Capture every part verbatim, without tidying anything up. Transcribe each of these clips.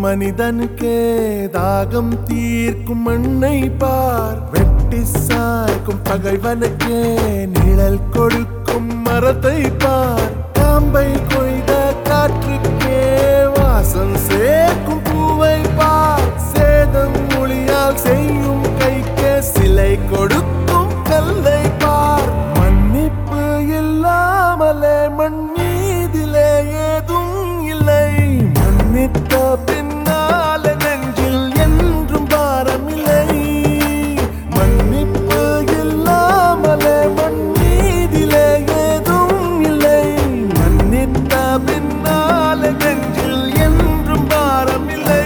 மனிதனுக்கே தாகம் தீர்க்கும் மண்ணை பார், வெட்டி சாய்க்கும் பகைவனுக்கே நிழல் கொடுக்கும் மரத்தை பார், காம்பை கொய்த காற்றுக்கே வாசம் சேர்க்கும் பூவை பார், சேதம் மொழியால் செய்யும் கைக்கே சிலை கொடுக்கும் கல்லை பார். மன்னிப்பு இல்லாமலே மண் மீதிலே ஏதும் இல்லை, மன்னித்த பின்னால நெஞ்சில் என்றும் பாரமில்லை. மன்னிப்பு இல்லாமலே மண் மீதிலே ஏதும் இல்லை, மன்னித்த பின்னால நெஞ்சில் என்றும் பாரமில்லை.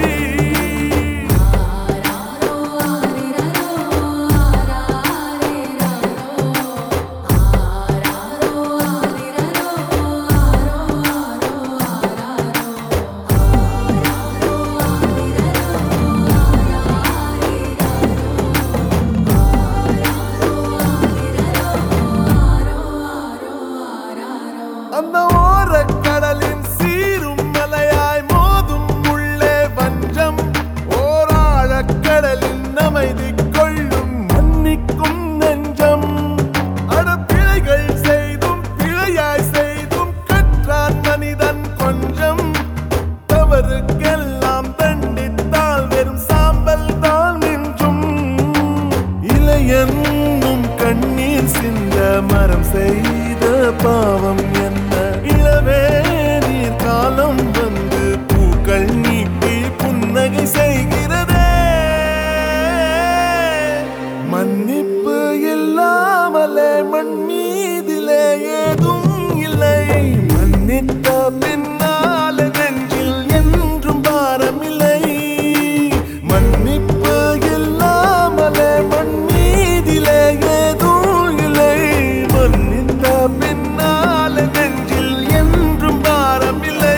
அந்த ஓரக்கடலின் சீரும் மலையாய் மோதும் உள்ளே வஞ்சம், ஓராழக்கடலின் அமைதி கொள்ளும் மன்னிக்கும் நெஞ்சம். அடப்பிழைகள் செய்தும் பிழையாய் செய்தும் கற்றான் மனிதன் கொஞ்சம், தவறுக்கெல்லாம் தண்டித்தால் வெறும் சாம்பல் தான் மிஞ்சும். இளையன்னும் கண்ணீர் சிந்த மரம் செய்த பாவம் என்ன, இளவே நீர் காலம் வந்து பூக்கள் நீட்டி புன்னகை செய்கிறதே. மன்னிப்பு இல்லாமலே மண் மீதிலே ஏதும் இல்லை, மன்னித்த பின்னால நெஞ்சில் என்றும் பாரமில்லை. மன்னிப்பு இல்லாமலே மண் மீதிலே ஏதும் இல்லை, மன்னித்த பின்னால நெஞ்சில் என்றும் பாரமில்லை.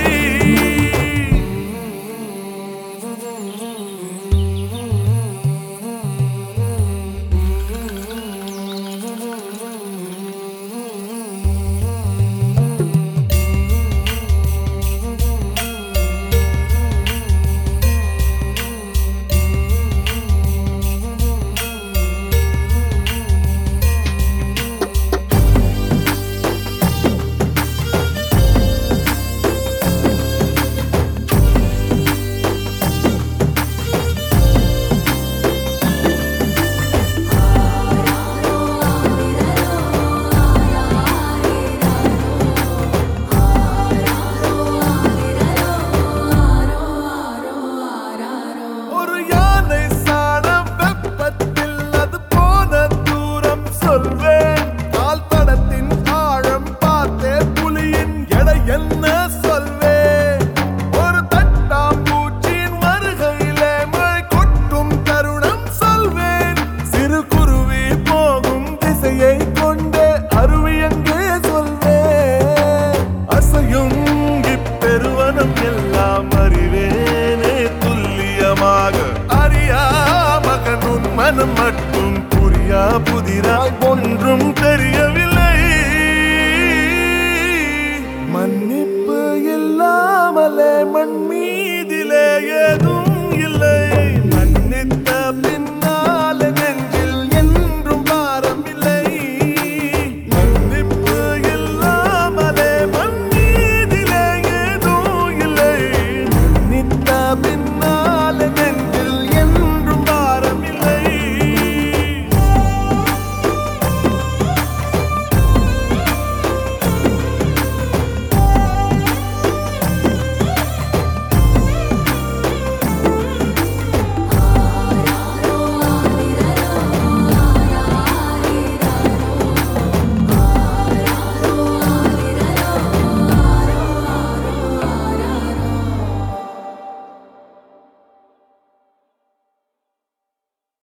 ஒரு யானை சாணம் வெப்பத்தில் அது போன தூரம் சொல்வேன், கால் தடத்தின் ஆழம் பார்த்தே புலியின் எடை என்ன சொல்வேன். ஒரு தட்டாம்பூச்சியின் வருகையிலே மழை கொட்டும் தருணம் சொல்வேன், சிறு குருவி போகும் திசையை கொண்டே அருவி எங்கே சொல்வேன். அசையும் இப்பெருவனம் எல்லாம் அறிவேனே துல்லியமாக, அறியா மகன் உன் மனம் மட்டும் புரியா புதிராய் ஒன்றும் தெரியவே.